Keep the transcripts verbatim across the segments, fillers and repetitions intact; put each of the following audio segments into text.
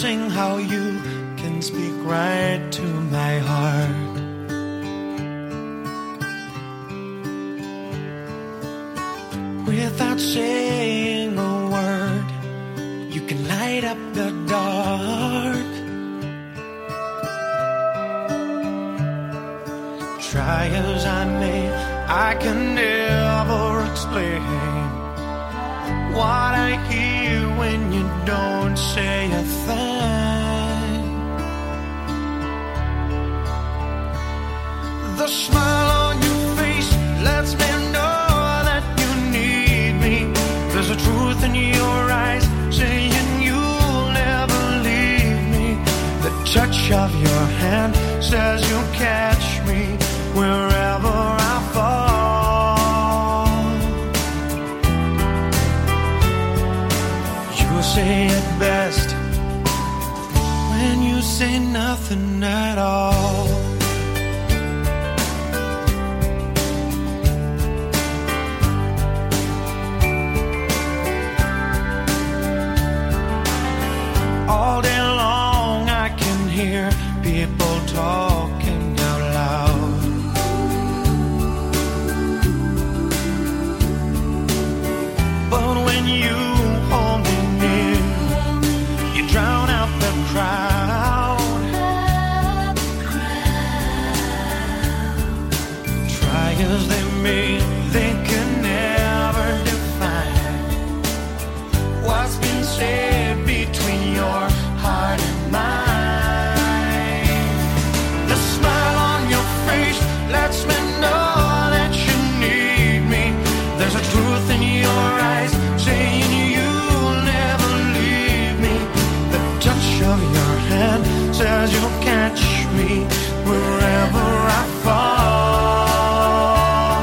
amazing how you can speak right to my heart. Without saying a word, you can light up the dark. Try as I may, I can never explain what I hear when you don't say a thing. The smile on your face lets me know that you need me. There's a truth in your eyes saying you'll never leave me. The touch of your hand says you'll catch me wherever I fall. You say it best when you say nothing at all. All day long I can hear people talking out loud. But when you hold me near, you drown out the crowd. Try as they may, they can never define what's been said between your heart and mine. The smile on your face lets me know that you need me. There's a truth in your eyes saying you'll never leave me. The touch of your hand says you'll catch me wherever I fall.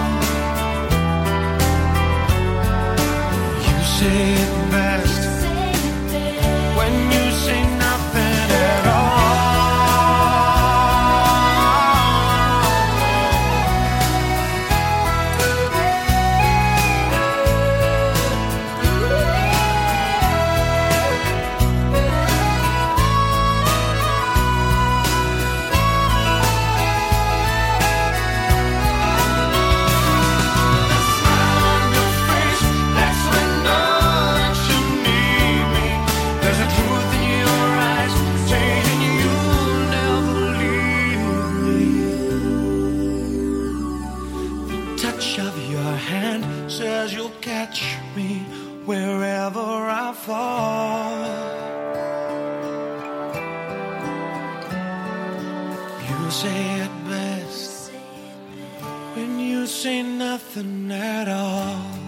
You say it best when you say nothing at says you'll catch me wherever I fall. You say it best when you say nothing at all.